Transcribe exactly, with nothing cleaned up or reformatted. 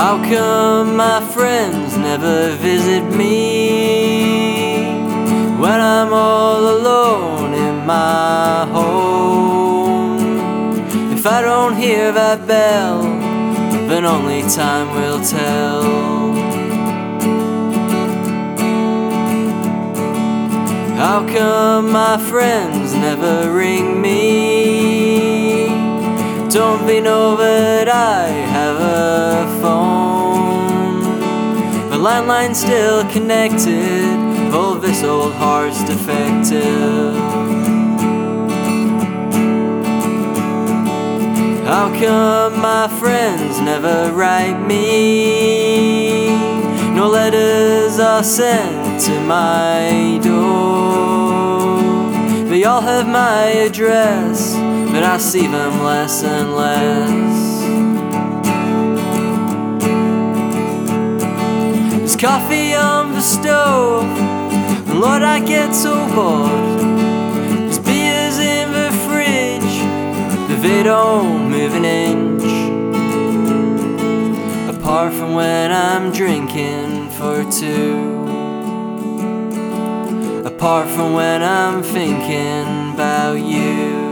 How come my friends never visit me when I'm all alone in my home? If I don't hear that bell, then only time will tell. How come my friends never ring me? Don't they know that I have a phone? The landline's still connected, oh, this old heart's defective. How come my friends never write me? No letters are sent to my door. They all have my address, but I see them less and less. There's coffee on the stove, and Lord, I get so bored. There's beers in the fridge, but they don't move an inch, apart from when I'm drinking for two. Apart from when I'm thinking about you.